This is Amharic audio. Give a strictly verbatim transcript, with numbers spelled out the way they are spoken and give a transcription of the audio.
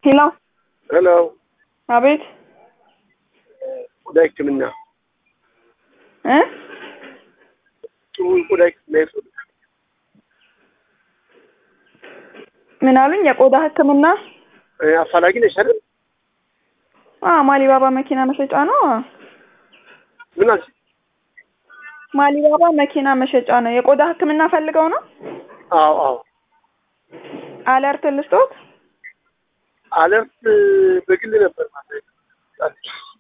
ሄሎ ሄሎ አቤት ቆዳ ህክምና እ ጥሩ ቆዳ ህክምና ምን አሉኝ? የቆዳ ህክምና አፋላጊ ነሽ አይደል? አዎ ማሊባባ መኪና መሸጫ ነው። ምን አልሽ? ማሊባባ መኪና መሸጫ ነው። የቆዳ ህክምና ፈልገው ነው? አዎ አዎ። አለርት ልስጦት? አለርት በግል ነበር ማለት